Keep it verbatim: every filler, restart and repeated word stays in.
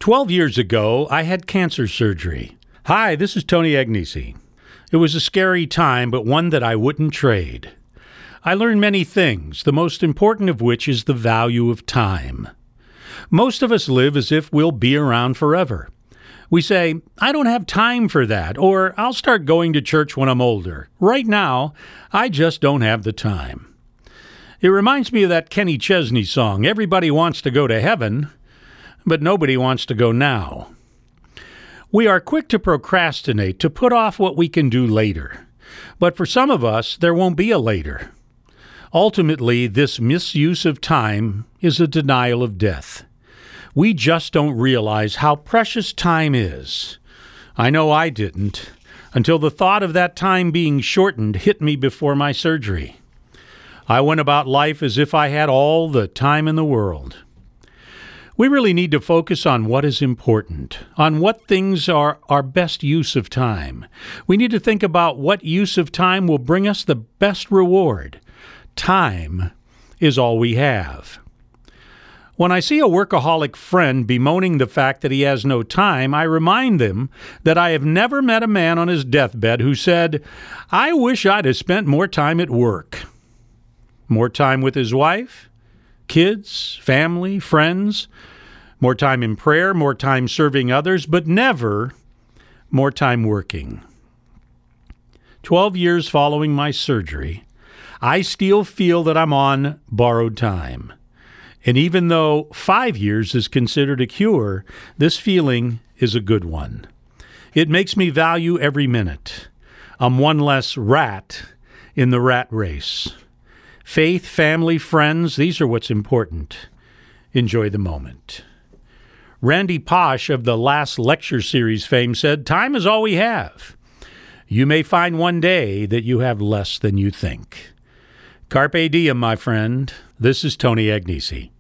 Twelve years ago, I had cancer surgery. Hi, this is Tony Agnesi. It was a scary time, but one that I wouldn't trade. I learned many things, the most important of which is the value of time. Most of us live as if we'll be around forever. We say, I don't have time for that, or I'll start going to church when I'm older. Right now, I just don't have the time. It reminds me of that Kenny Chesney song, Everybody Wants to Go to Heaven, but nobody wants to go now. We are quick to procrastinate, to put off what we can do later. But for some of us, there won't be a later. Ultimately, this misuse of time is a denial of death. We just don't realize how precious time is. I know I didn't, until the thought of that time being shortened hit me before my surgery. I went about life as if I had all the time in the world. We really need to focus on what is important, on what things are our best use of time. We need to think about what use of time will bring us the best reward. Time is all we have. When I see a workaholic friend bemoaning the fact that he has no time, I remind them that I have never met a man on his deathbed who said, I wish I'd have spent more time at work. More time with his wife, kids, family, friends, more time in prayer, more time serving others, but never more time working. Twelve years following my surgery, I still feel that I'm on borrowed time. And even though five years is considered a cure, this feeling is a good one. It makes me value every minute. I'm one less rat in the rat race. Faith, family, friends, these are what's important. Enjoy the moment. Randy Posh of the Last Lecture Series fame said, time is all we have. You may find one day that you have less than you think. Carpe diem, my friend. This is Tony Agnesi.